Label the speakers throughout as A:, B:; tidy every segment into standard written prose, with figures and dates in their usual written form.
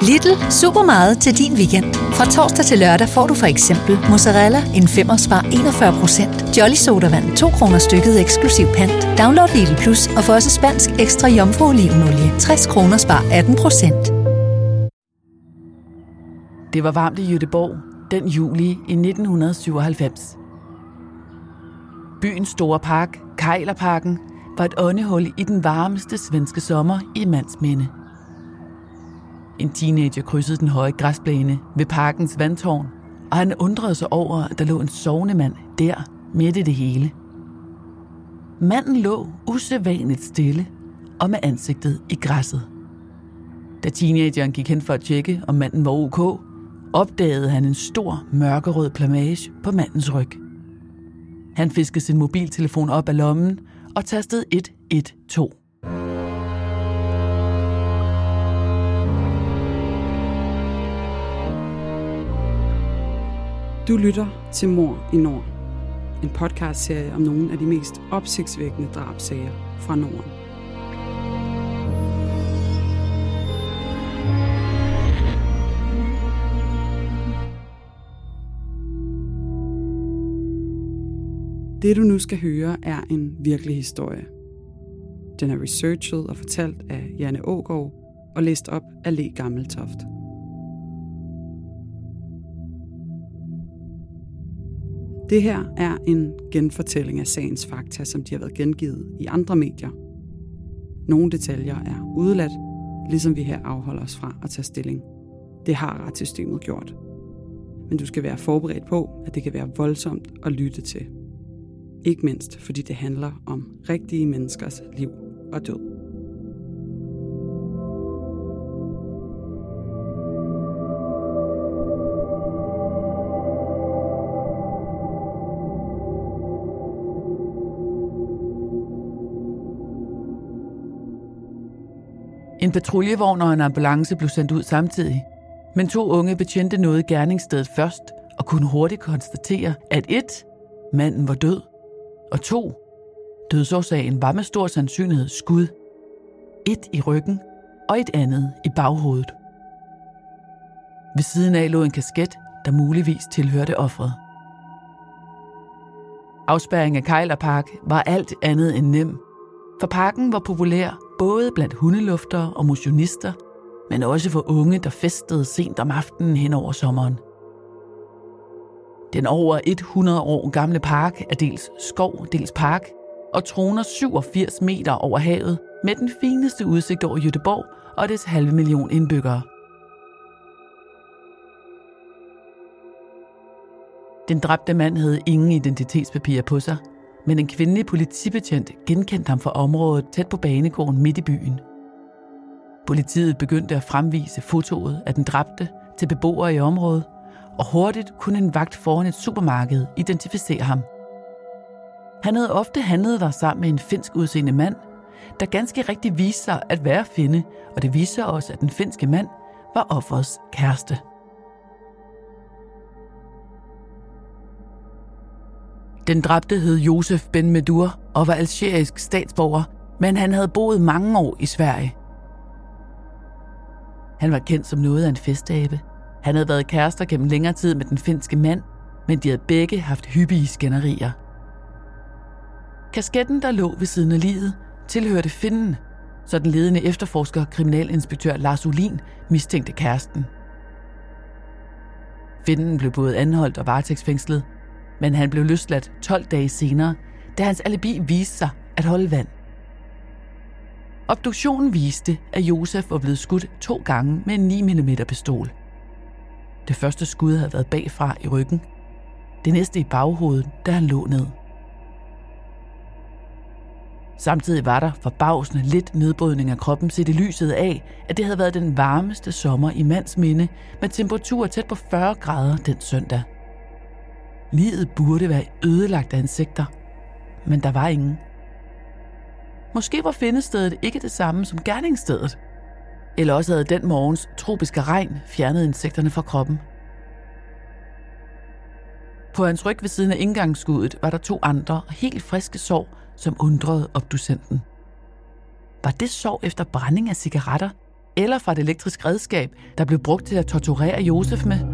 A: Lidl, super meget til din weekend. Fra torsdag til lørdag får du for eksempel mozzarella en 5'er spar 41%, Jolly Sodavand 2 kroner stykket eksklusiv pant. Download Lidl Plus og få også spansk ekstra jomfruolivenolie 60 kroner spar 18%.
B: Det var varmt i Göteborg den juli i 1997. Byens store park, Kejlerparken, var et åndehul i den varmeste svenske sommer i mandsminde. En teenager krydsede den høje græsplæne ved parkens vandtårn, og han undrede sig over, at der lå en sovende mand der midt i det hele. Manden lå usædvanligt stille og med ansigtet i græsset. Da teenageren gik hen for at tjekke, om manden var ok, opdagede han en stor mørkerød plamage på mandens ryg. Han fiskede sin mobiltelefon op af lommen og tastede 112.
C: Du lytter til Mord i Nord, en podcastserie om nogle af de mest opsigtsvækkende drabssager fra Norden. Det du nu skal høre er en virkelig historie. Den er researchet og fortalt af Janne Aagaard og læst op af Le Gammeltoft. Det her er en genfortælling af sagens fakta, som de har været gengivet i andre medier. Nogle detaljer er udeladt, ligesom vi her afholder os fra at tage stilling. Det har retssystemet gjort. Men du skal være forberedt på, at det kan være voldsomt at lytte til. Ikke mindst, fordi det handler om rigtige menneskers liv og død.
B: En patruljevogn og en ambulance blev sendt ud samtidig, men 2 unge betjente nåede gerningsstedet først og kunne hurtigt konstatere, at 1. Manden var død, og 2. Dødsårsagen var med stor sandsynlighed skud. 1 i ryggen og et andet i baghovedet. Ved siden af lå en kasket, der muligvis tilhørte offeret. Afspærring af Kejlerpark var alt andet end nem, for parken var populær både blandt hundeluftere og motionister, men også for unge, der festede sent om aftenen hen over sommeren. Den over 100 år gamle park er dels skov, dels park, og troner 87 meter over havet med den fineste udsigt over Göteborg og dets 500.000 indbyggere. Den dræbte mand havde ingen identitetspapirer på sig, men en kvindelig politibetjent genkendte ham fra området tæt på banegården midt i byen. Politiet begyndte at fremvise fotoet af den dræbte til beboere i området, og hurtigt kunne en vagt foran et supermarked identificere ham. Han havde ofte handlet der sammen med en finsk udseende mand, der ganske rigtigt viste sig at være finne, og det viste sig også, at den finske mand var offerets kæreste. Den dræbte hed Josef Ben Medur og var algerisk statsborger, men han havde boet mange år i Sverige. Han var kendt som noget af en festabe. Han havde været kærester gennem længere tid med den finske mand, men de havde begge haft hyppige skænderier. Kasketten, der lå ved siden af liget, tilhørte finnen, så den ledende efterforsker, kriminalinspektør Lars Olin, mistænkte kæresten. Finnen blev både anholdt og varetægtsfængslet, men han blev løsladt 12 dage senere, da hans alibi viste sig at holde vand. Obduktionen viste, at Josef var blevet skudt 2 gange med en 9mm pistol. Det første skud havde været bagfra i ryggen, det næste i baghovedet, da han lå ned. Samtidig var der forbavsende lidt nedbrydning af kroppen set i lyset af, at det havde været den varmeste sommer i mands minde med temperaturer tæt på 40 grader den søndag. Liget burde være ødelagt af insekter, men der var ingen. Måske var findestedet ikke det samme som gerningsstedet, eller også havde den morgens tropiske regn fjernet insekterne fra kroppen. På hans ryg ved siden af indgangsskuddet var der 2 andre helt friske sår, som undrede obducenten. Var det sår efter brænding af cigaretter, eller fra et elektrisk redskab, der blev brugt til at torturere Josef med?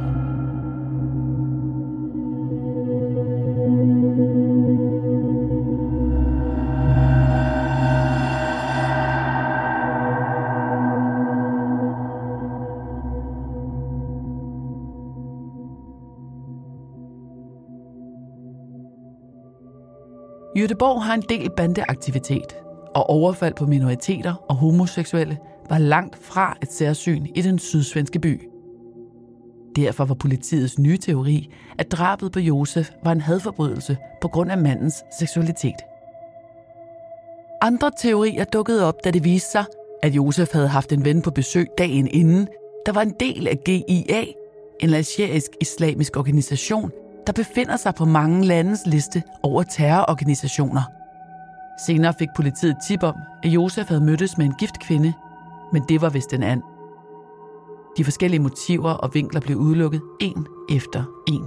B: Göteborg har en del bandeaktivitet, og overfald på minoriteter og homoseksuelle var langt fra et særsyn i den sydsvenske by. Derfor var politiets nye teori, at drabet på Josef var en hadforbrydelse på grund af mandens seksualitet. Andre teorier dukkede op, da det viste sig, at Josef havde haft en ven på besøg dagen inden, der var en del af GIA, en algerisk islamisk organisation, der befinder sig på mange landes liste over terrororganisationer. Senere fik politiet tip om, at Josef havde mødtes med en gift kvinde, men det var vist en and. De forskellige motiver og vinkler blev udelukket en efter en.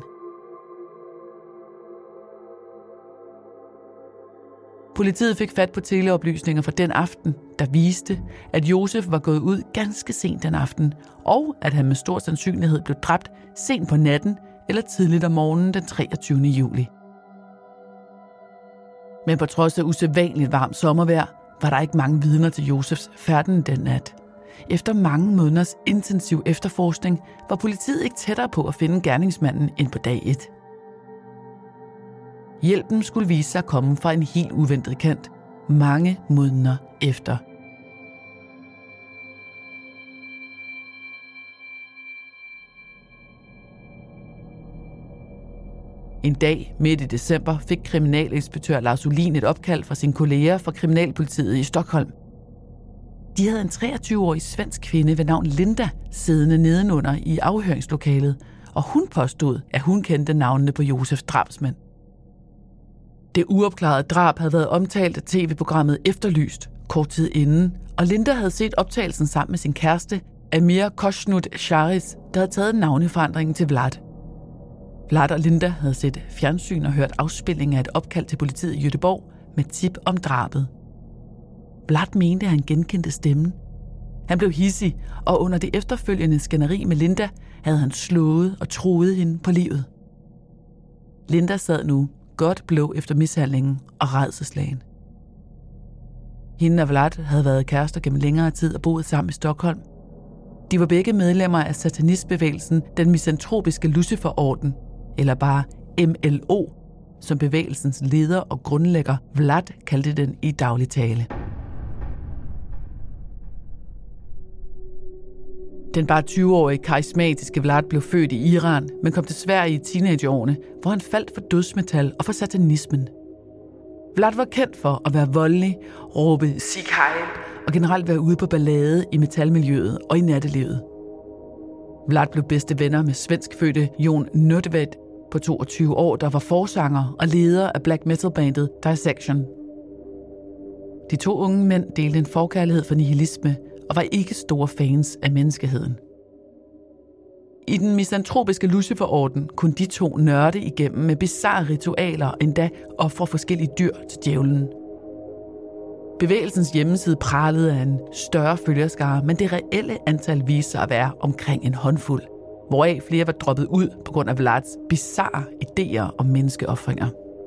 B: Politiet fik fat på teleoplysninger fra den aften, der viste, at Josef var gået ud ganske sent den aften, og at han med stor sandsynlighed blev dræbt sent på natten eller tidligt om morgenen den 23. juli. Men på trods af usædvanligt varmt sommervejr, var der ikke mange vidner til Josefs færden den nat. Efter mange måneders intensiv efterforskning var politiet ikke tættere på at finde gerningsmanden end på dag 1. Hjælpen skulle vise sig at komme fra en helt uventet kant, mange måneder efter. En dag midt i december fik kriminalinspektør Lars Olin et opkald fra sine kolleger fra kriminalpolitiet i Stockholm. De havde en 23-årig svensk kvinde ved navn Linda siddende nedenunder i afhøringslokalet, og hun påstod, at hun kendte navnene på Josefs drabsmænd. Det uopklarede drab havde været omtalt af tv-programmet Efterlyst kort tid inden, og Linda havde set optagelsen sammen med sin kæreste, Amir Koshnut-Sharis, der havde taget navneforandringen til Vlad. Vlad og Linda havde set fjernsyn og hørt afspilning af et opkald til politiet i Göteborg med tip om drabet. Vlad mente, at han genkendte stemmen. Han blev hidsig, og under det efterfølgende skænderi med Linda havde han slået og truet hende på livet. Linda sad nu godt blå efter mishandlingen og rædselsslagen. Hende og Vlad havde været kærester gennem længere tid og boet sammen i Stockholm. De var begge medlemmer af satanistbevægelsen, den misantropiske Lucifer-orden, eller bare MLO, som bevægelsens leder og grundlægger Vlad kaldte den i daglig tale. Den bare 20-årige karismatiske Vlad blev født i Iran, men kom til Sverige i teenageårene, hvor han faldt for dødsmetal og for satanismen. Vlad var kendt for at være voldelig, råbe "Sig Heil" og generelt være ude på ballade i metalmiljøet og i nattelivet. Vlad blev bedste venner med svenskfødte Jon Nödved på 22 år, der var forsanger og leder af black metal-bandet Dissection. De to unge mænd delte en forkærlighed for nihilisme og var ikke store fans af menneskeheden. I den misantropiske Lucifer-orden kunne de to nørde igennem med bizarre ritualer og endda ofre forskellige dyr til djævlen. Bevægelsens hjemmeside pralede af en større følgerskare, men det reelle antal viste sig at være omkring en håndfuld, hvoraf flere var droppet ud på grund af Vlads bizarre idéer om menneskeofringer.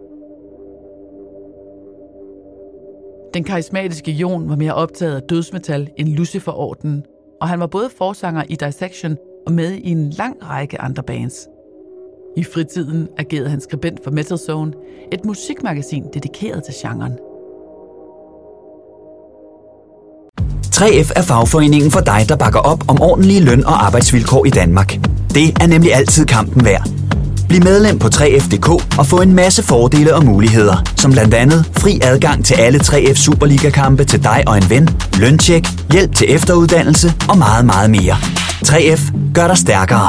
B: Den karismatiske Jon var mere optaget af dødsmetal end Lucifer-ordenen, og han var både forsanger i Dissection og med i en lang række andre bands. I fritiden agerede han skribent for Metal Zone, et musikmagasin dedikeret til genren.
D: 3F er fagforeningen for dig, der bakker op om ordentlige løn- og arbejdsvilkår i Danmark. Det er nemlig altid kampen værd. Bliv medlem på 3F.dk og få en masse fordele og muligheder, som blandt andet fri adgang til alle 3F Superliga-kampe til dig og en ven, løntjek, hjælp til efteruddannelse og meget, meget mere. 3F gør dig stærkere.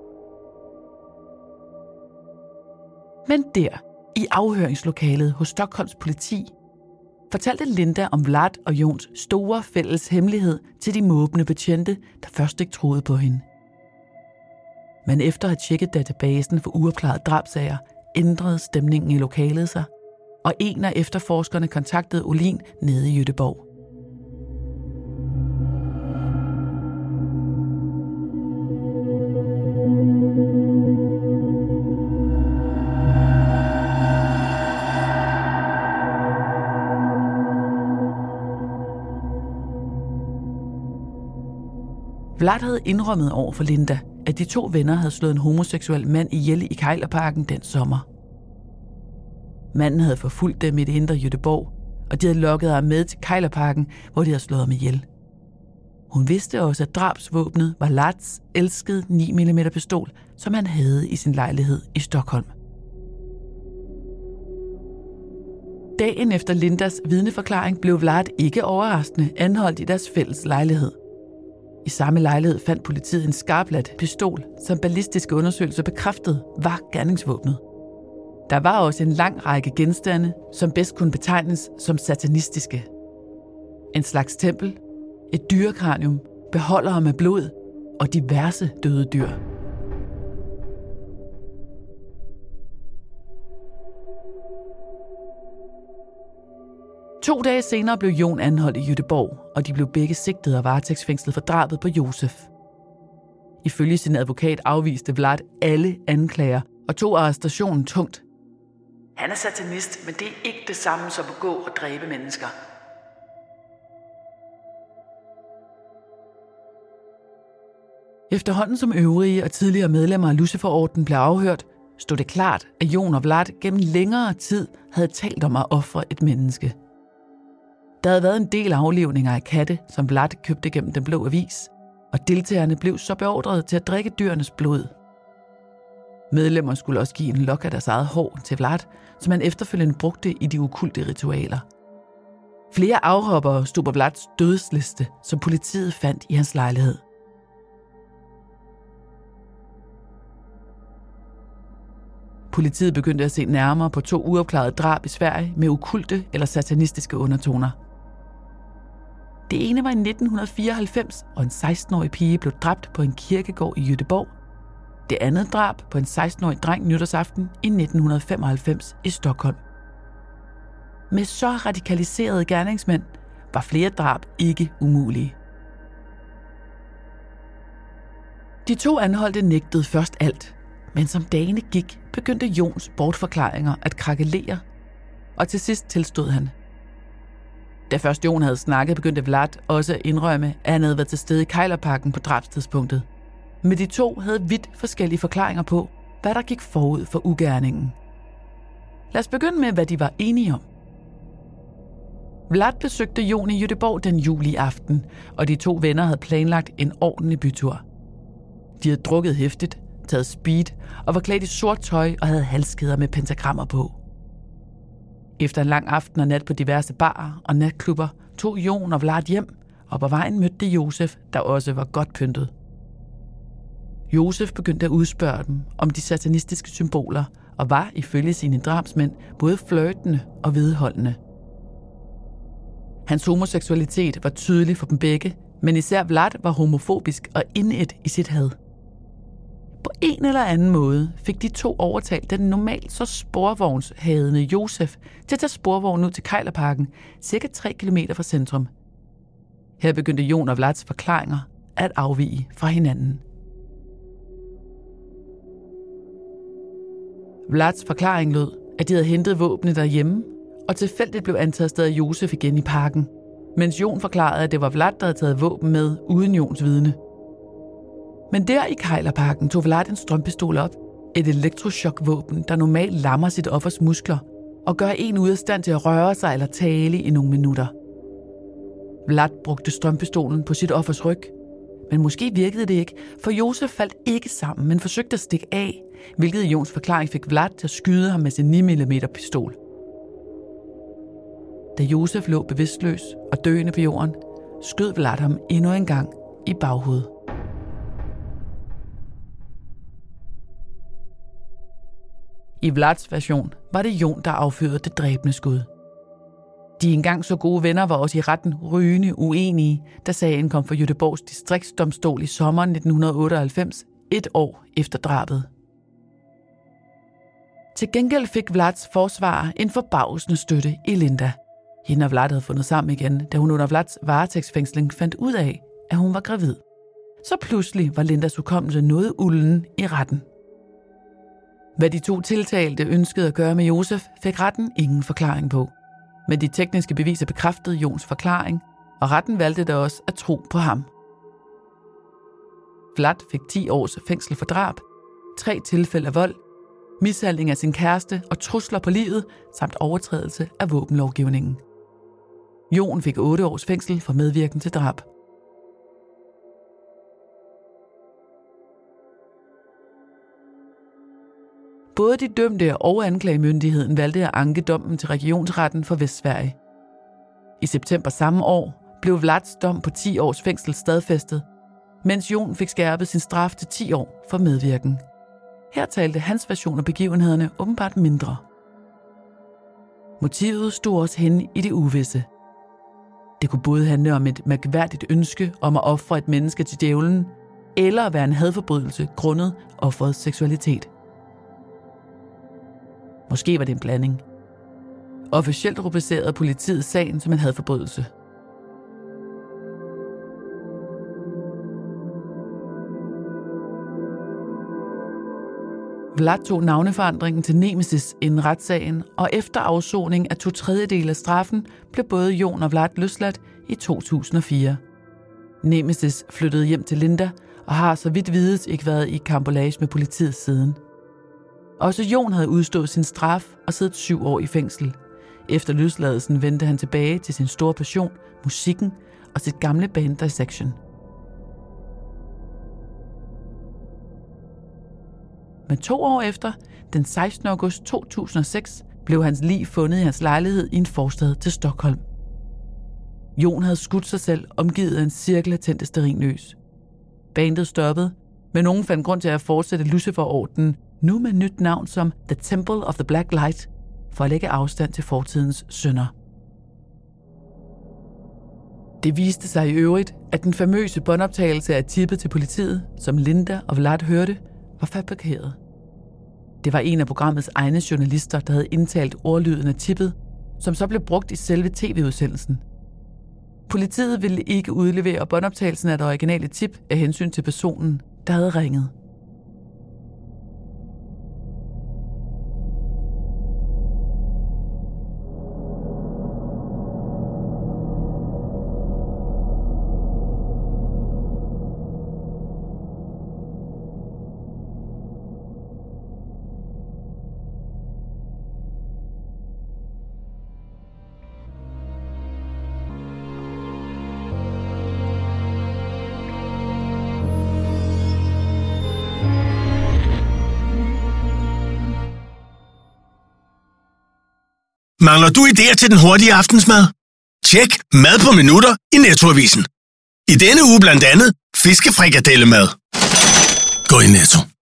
B: Men der, i afhøringslokalet hos Stockholms politi, fortalte Linda om Vlad og Jons store fælles hemmelighed til de måbende betjente, der først ikke troede på hende. Men efter at have tjekket databasen for uopklarede drabsager, ændrede stemningen i lokalet sig, og en af efterforskerne kontaktede Olin nede i Göteborg. Vlad havde indrømmet over for Linda, at de 2 venner havde slået en homoseksuel mand ihjel i Kejlerparken den sommer. Manden havde forfulgt dem i det indre Göteborg, og de havde lokket ham med til Kejlerparken, hvor de havde slået ham ihjel. Hun vidste også, at drabsvåbnet var Vlads elskede 9mm pistol, som han havde i sin lejlighed i Stockholm. Dagen efter Lindas vidneforklaring blev Vlad ikke overraskende anholdt i deres fælles lejlighed. I samme lejlighed fandt politiet en skarpladt pistol, som ballistiske undersøgelser bekræftede var gerningsvåbnet. Der var også en lang række genstande, som bedst kunne betegnes som satanistiske. En slags tempel, et dyrekranium, beholdere med blod og diverse døde dyr. To dage senere blev Jon anholdt i Göteborg, og de blev begge sigtet og varetægtsfængslet for drabet på Josef. Ifølge sin advokat afviste Vlad alle anklager og tog arrestationen tungt. Han er satanist, men det er ikke det samme som at gå og dræbe mennesker. Efterhånden som øvrige og tidligere medlemmer af Luciferorden blev afhørt, stod det klart, at Jon og Vlad gennem længere tid havde talt om at ofre et menneske. Der havde været en del aflivninger af katte, som Vlad købte gennem Den Blå Avis, og deltagerne blev så beordret til at drikke dyrenes blod. Medlemmer skulle også give en lok af deres eget hår til Vlad, som han efterfølgende brugte i de okulte ritualer. Flere afhoppere stod på Vlads dødsliste, som politiet fandt i hans lejlighed. Politiet begyndte at se nærmere på 2 uopklarede drab i Sverige med okulte eller satanistiske undertoner. Det ene var i 1994, og en 16-årig pige blev dræbt på en kirkegård i Göteborg. Det andet drab på en 16-årig dreng nytårsaften i 1995 i Stockholm. Med så radikaliserede gerningsmænd var flere drab ikke umulige. De 2 anholdte nægtede først alt, men som dagene gik, begyndte Jons bortforklaringer at krakelere, og til sidst tilstod han. Da først Jon havde snakket, begyndte Vlad også at indrømme, at han havde været til stede i Kejlerparken på drabstidspunktet. Men de 2 havde vidt forskellige forklaringer på, hvad der gik forud for ugerningen. Lad os begynde med, hvad de var enige om. Vlad besøgte Jon i Göteborg den juliaften, og de 2 venner havde planlagt en ordentlig bytur. De havde drukket hæftigt, taget speed og var klædt i sort tøj og havde halskæder med pentagrammer på. Efter en lang aften og nat på diverse barer og natklubber tog Jon og Vlad hjem, og på vejen mødte de Josef, der også var godt pyntet. Josef begyndte at udspørge dem om de satanistiske symboler og var ifølge sine drabsmænd både flirtende og vedholdende. Hans homoseksualitet var tydelig for dem begge, men især Vlad var homofobisk og indædt i sit had. På en eller anden måde fik de 2 overtalt den normalt så sporvognshadende Josef til at tage sporvognen ud til Kejlerparken, cirka 3 km fra centrum. Her begyndte Jon og Vlads forklaringer at afvige fra hinanden. Vlads forklaring lød, at de havde hentet våbne derhjemme, og tilfældigt blev antastet af Josef igen i parken, mens Jon forklarede, at det var Vlad, der havde taget våben med uden Jons vidne. Men der i Kejlerparken tog Vlad en strømpistol op, et elektrochokvåben, der normalt lammer sit offers muskler og gør en ude af stand til at røre sig eller tale i nogle minutter. Vlad brugte strømpistolen på sit offers ryg, men måske virkede det ikke, for Josef faldt ikke sammen, men forsøgte at stikke af, hvilket i Jons forklaring fik Vlad til at skyde ham med sin 9mm pistol. Da Josef lå bevidstløs og døende på jorden, skød Vlad ham endnu en gang i baghovedet. I Vlads version var det Jon, der affyrede det dræbende skud. De engang så gode venner var også i retten rygende uenige, da sagen kom for Göteborgs distriktsdomstol i sommeren 1998, 1 år efter drabet. Til gengæld fik Vlads forsvarer en forbavsende støtte i Linda. Hende og Vlad havde fundet sammen igen, da hun under Vlads varetægtsfængsling fandt ud af, at hun var gravid. Så pludselig var Lindas hukommelse noget ulden i retten. Hvad de 2 tiltalte ønskede at gøre med Josef, fik retten ingen forklaring på. Men de tekniske beviser bekræftede Jons forklaring, og retten valgte da også at tro på ham. Vlad fik 10 års fængsel for drab, 3 tilfælde af vold, mishandling af sin kæreste og trusler på livet, samt overtrædelse af våbenlovgivningen. Jon fik 8 års fængsel for medvirken til drab. Både de dømte og anklagemyndigheden valgte at anke dommen til Regionsretten for Vestsverige. I september samme år blev Vlads dom på 10 års fængsel stadfæstet, mens Jon fik skærpet sin straf til 10 år for medvirken. Her talte hans version af begivenhederne åbenbart mindre. Motivet stod også henne i det uvisse. Det kunne både handle om et mærkværdigt ønske om at ofre et menneske til djævlen, eller at være en hadforbrydelse grundet offerets seksualitet. Måske var det en blanding. Officielt rubricerede politiet sagen som en hadforbrydelse. Vlad tog navneforandringen til Nemesis inden retssagen, og efter afsoning af 2/3 af straffen blev både Jon og Vlad løsladt i 2004. Nemesis flyttede hjem til Linda og har så vidt vides ikke været i karambolage med politiet siden. Også Jon havde udstået sin straf og siddet 7 år i fængsel. Efter løsladelsen vendte han tilbage til sin store passion, musikken og sit gamle band Dissection. Men 2 år efter, den 16. august 2006, blev hans lig fundet i hans lejlighed i en forstad til Stockholm. Jon havde skudt sig selv, omgivet af en cirkel af tændte stearinlys. Bandet stoppede, men nogen fandt grund til at fortsætte Lucifer-ordenen, nu med nyt navn som The Temple of the Black Light, for at lægge afstand til fortidens synder. Det viste sig i øvrigt, at den famøse båndoptagelse af tippet til politiet, som Linda og Vlad hørte, var fabrikeret. Det var en af programmets egne journalister, der havde indtalt ordlyden af tippet, som så blev brugt i selve tv-udsendelsen. Politiet ville ikke udlevere båndoptagelsen af det originale tip af hensyn til personen, der havde ringet.
E: Mangler du idéer til den hurtige aftensmad? Tjek Mad på minutter i Netto-avisen. I denne uge blandt andet fiskefrikadellemad. Gå i Netto.